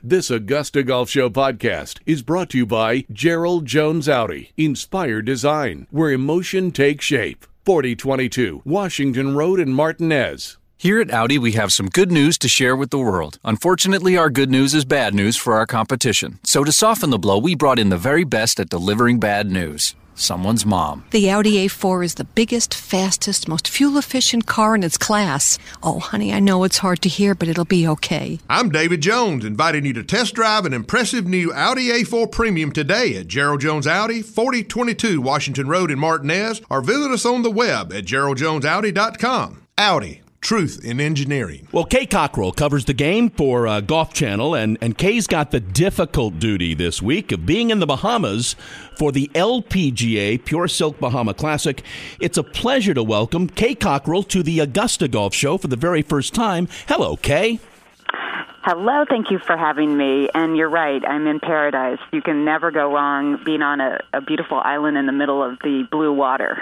This Augusta Golf Show podcast is brought to you by Gerald Jones Audi. Inspire design, where emotion takes shape. 4022 Washington Road in Martinez. Here at Audi, we have some good news to share with the world. Unfortunately, our good news is bad news for our competition. So to soften the blow, we brought in the very best at delivering bad news. Someone's mom. The Audi A4 is the biggest, fastest, most fuel-efficient car in its class. Oh, honey, I know it's hard to hear, but it'll be okay. I'm David Jones, inviting you to test drive an impressive new Audi A4 Premium today at Gerald Jones Audi, 4022 Washington Road in Martinez, or visit us on the web at geraldjonesaudi.com. Audi. Truth in engineering. Well, Kay Cockrell covers the game for Golf Channel, and Kay's got the difficult duty this week of being in the Bahamas for the LPGA Pure Silk Bahama Classic. It's a pleasure to welcome Kay Cockrell to the Augusta Golf Show for the very first time. Hello, Kay. Hello, thank you for having me. And you're right, I'm in paradise. You can never go wrong being on a beautiful island in the middle of the blue water.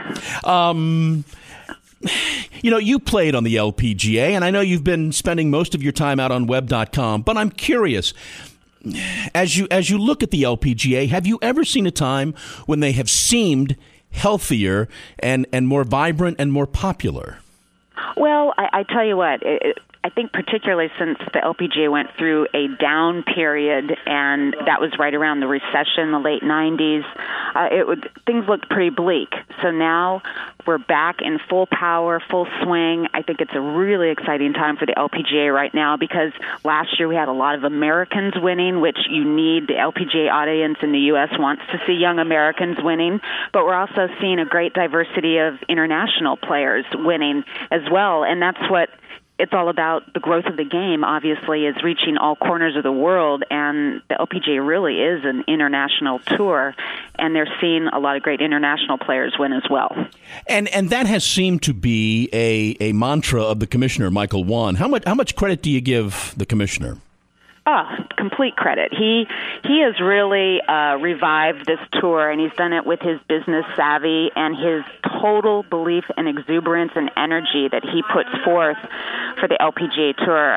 You know, you played on the LPGA, and I know you've been spending most of your time out on web.com, but I'm curious, as you look at the LPGA, have you ever seen a time when they have seemed healthier and more vibrant and more popular? Well, I tell you what, I think particularly since the LPGA went through a down period, and that was right around the recession, the late 90s, things looked pretty bleak. So now we're back in full power, full swing. I think it's a really exciting time for the LPGA right now because last year we had a lot of Americans winning, which you need. The LPGA audience in the U.S. wants to see young Americans winning, but we're also seeing a great diversity of international players winning as well, and that's what it's all about. The growth of the game, obviously, is reaching all corners of the world, and the LPGA really is an international tour, and they're seeing a lot of great international players win as well. And that has seemed to be a mantra of the commissioner, Michael Wan. How much credit do you give the commissioner? Complete credit. He has really revived this tour, and he's done it with his business savvy and his total belief and exuberance and energy that he puts forth for the LPGA Tour.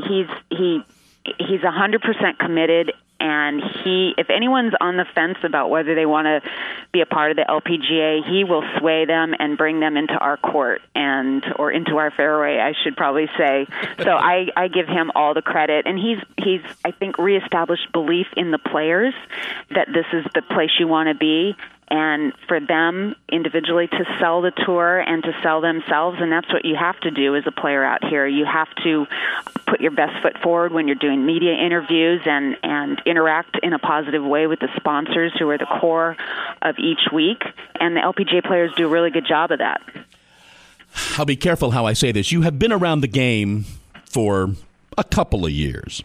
He's 100% committed, and if anyone's on the fence about whether they want to be a part of the LPGA, he will sway them and bring them into our court or into our fairway, I should probably say. So I give him all the credit, and he's I think reestablished belief in the players that this is the place you want to be, and for them individually to sell the tour and to sell themselves, and that's what you have to do as a player out here. You have to put your best foot forward when you're doing media interviews and interact in a positive way with the sponsors who are the core of each week, and the LPGA players do a really good job of that. I'll be careful how I say this. You have been around the game for a couple of years.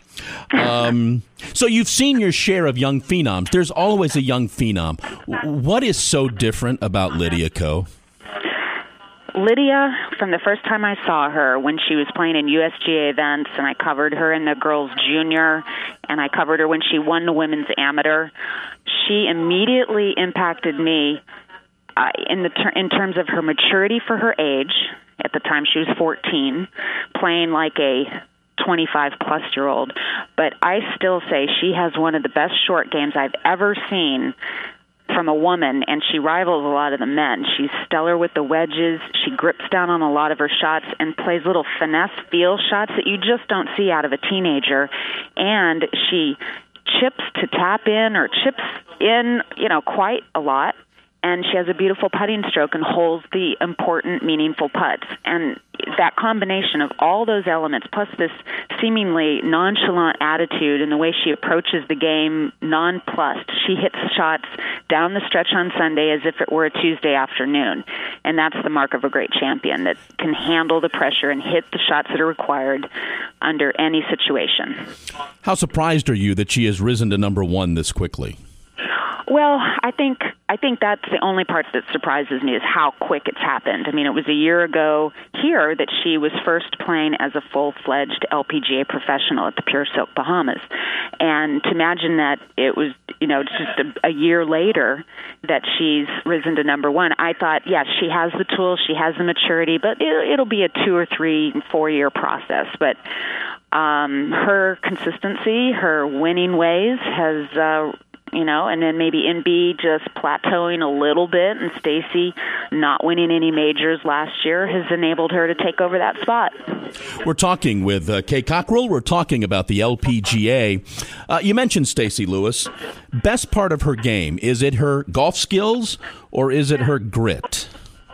So you've seen your share of young phenoms. There's always a young phenom. What is so different about Lydia Ko? Lydia, from the first time I saw her when she was playing in USGA events, and I covered her in the girls' junior, and I covered her when she won the women's amateur, she immediately impacted me in terms of her maturity for her age. At the time, she was 14, playing like a 25-plus-year-old. But I still say she has one of the best short games I've ever seen from a woman, and she rivals a lot of the men. She's stellar with the wedges. She grips down on a lot of her shots and plays little finesse feel shots that you just don't see out of a teenager. And she chips to tap in or chips in, quite a lot. And she has a beautiful putting stroke and holds the important, meaningful putts. And that combination of all those elements, plus this seemingly nonchalant attitude and the way she approaches the game, nonplussed. She hits shots down the stretch on Sunday as if it were a Tuesday afternoon. And that's the mark of a great champion, that can handle the pressure and hit the shots that are required under any situation. How surprised are you that she has risen to number one this quickly? Well, I think that's the only part that surprises me is how quick it's happened. I mean, it was a year ago here that she was first playing as a full-fledged LPGA professional at the Pure Silk Bahamas. And to imagine that it was just a year later that she's risen to number one. I thought, yes, she has the tools, she has the maturity, but it'll be a 2 or 3, 4 year process. But her consistency, her winning ways has, and then maybe NB just plateauing a little bit, and Stacy not winning any majors last year has enabled her to take over that spot. We're talking with Kay Cockrell. We're talking about the LPGA. You mentioned Stacy Lewis. Best part of her game, is it her golf skills or is it her grit?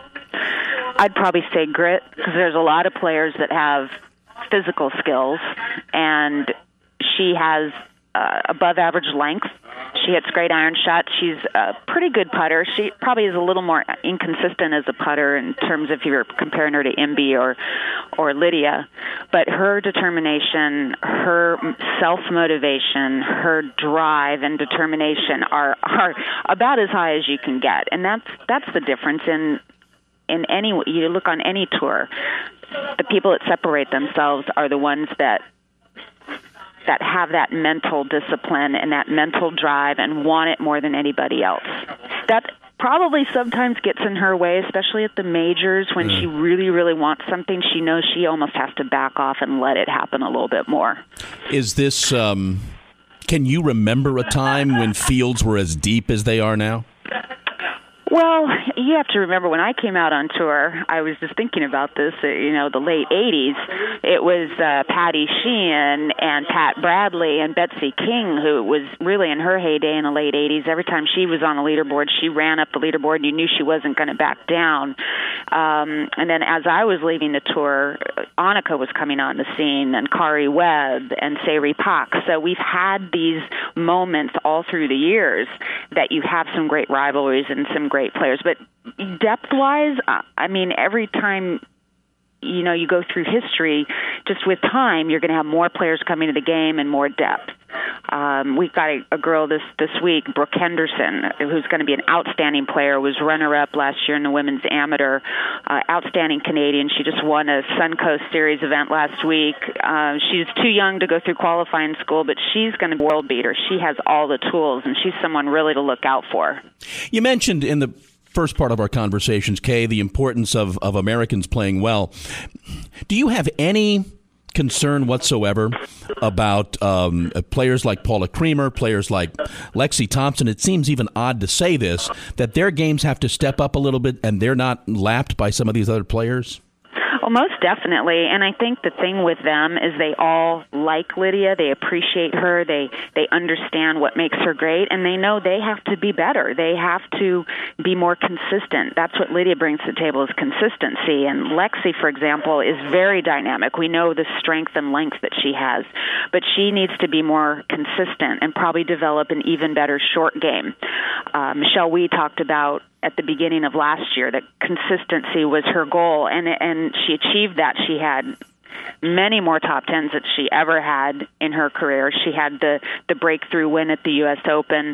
I'd probably say grit, because there's a lot of players that have physical skills, and she has above average length. She hits great iron shots. She's a pretty good putter. She probably is a little more inconsistent as a putter in terms of if you're comparing her to Imbi or Lydia. But her determination, her self-motivation, her drive and determination are about as high as you can get. And that's the difference in any, you look on any tour. The people that separate themselves are the ones that have that mental discipline and that mental drive and want it more than anybody else. That probably sometimes gets in her way, especially at the majors when she really, really wants something. She knows she almost has to back off and let it happen a little bit more. Is this, can you remember a time when fields were as deep as they are now? Well, you have to remember when I came out on tour, I was just thinking about this, the late 80s. It was Patty Sheehan and Pat Bradley and Betsy King, who was really in her heyday in the late 80s. Every time she was on a leaderboard, she ran up the leaderboard, and you knew she wasn't going to back down. And then as I was leaving the tour, Annika was coming on the scene, and Kari Webb and Sayri Pak. So we've had these moments all through the years that you have some great rivalries and some great players. But depth-wise, every time you go through history, just with time, you're going to have more players coming to the game and more depth. We've got a girl this week, Brooke Henderson, who's going to be an outstanding player, was runner-up last year in the women's amateur, outstanding Canadian. She just won a Suncoast Series event last week. She's too young to go through qualifying school, but she's going to be a world beater. She has all the tools, and she's someone really to look out for. You mentioned in the first part of our conversations, Kay, the importance of Americans playing well. Do you have any concern whatsoever about players like Paula Creamer, players like Lexi Thompson? It seems even odd to say this, that their games have to step up a little bit and they're not lapped by some of these other players? Well, most definitely, and I think the thing with them is they all like Lydia. They appreciate her. They understand what makes her great, and they know they have to be better. They have to be more consistent. That's what Lydia brings to the table, is consistency. And Lexi, for example, is very dynamic. We know the strength and length that she has, but she needs to be more consistent and probably develop an even better short game. Michelle Wie talked about at the beginning of last year that consistency was her goal, and she achieved that. She had many more top tens that she ever had in her career. She had the breakthrough win at the U.S. Open.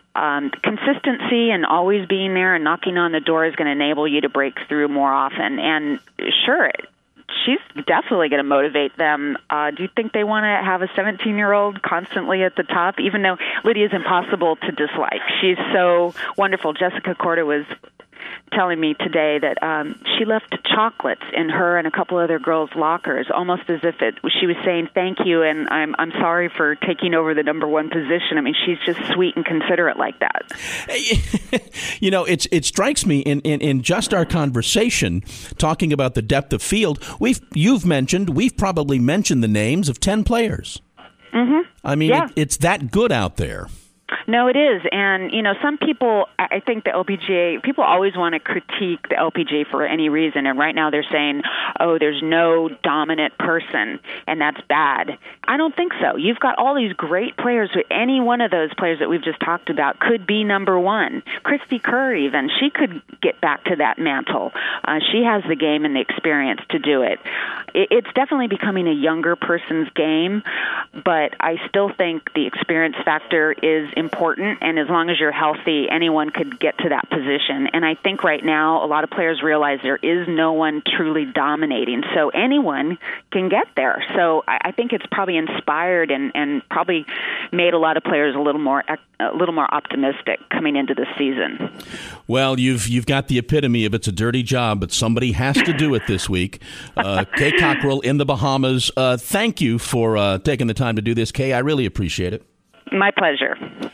Consistency and always being there and knocking on the door is going to enable you to break through more often. And sure, she's definitely going to motivate them. Do you think they want to have a 17-year-old constantly at the top, even though Lydia's impossible to dislike? She's so wonderful. Jessica Korda was telling me today that she left chocolates in her and a couple other girls' lockers, almost as if she was saying thank you and I'm sorry for taking over the number one position. I mean, she's just sweet and considerate like that. It strikes me in just our conversation talking about the depth of field. We've probably mentioned the names of 10 players. Mm-hmm. I mean, yeah. It's that good out there. No, it is. And, some people, I think the LPGA, people always want to critique the LPGA for any reason. And right now they're saying, oh, there's no dominant person, and that's bad. I don't think so. You've got all these great players. Any one of those players that we've just talked about could be number one. Christy Kerr, even, she could get back to that mantle. She has the game and the experience to do it. It's definitely becoming a younger person's game, but I still think the experience factor is important. important, and as long as you're healthy, anyone could get to that position. And I think right now a lot of players realize there is no one truly dominating, so anyone can get there. So I think it's probably inspired and probably made a lot of players a little more optimistic coming into this season. Well, you've got the epitome of it's a dirty job, but somebody has to do it this week. Kay Cockrell in the Bahamas. Thank you for taking the time to do this, Kay. I really appreciate it. My pleasure.